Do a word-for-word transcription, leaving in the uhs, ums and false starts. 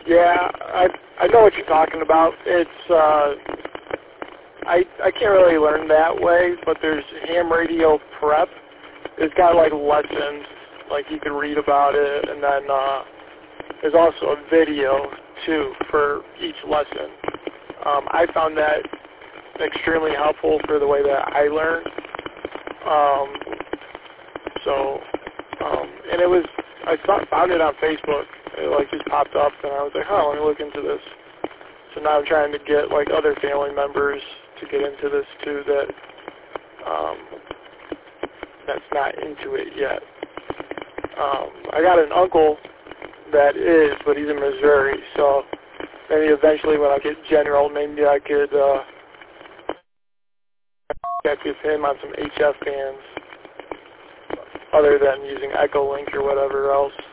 Yeah, I I know what you're talking about. It's uh, I I can't really learn that way, but there's Ham Radio Prep. It's got like lessons, like you can read about it, and then uh, there's also a video too for each lesson. Um, I found that extremely helpful for the way that I learn. Um, so, um, and it was I saw, found it on Facebook. It like just popped up, and I was like, oh, let me look into this. So now I'm trying to get like other family members to get into this too that um, that's not into it yet. Um, I got an uncle that is, but he's in Missouri, so maybe eventually when I get general, maybe I could uh, check with him on some H F bands other than using Echolink or whatever else.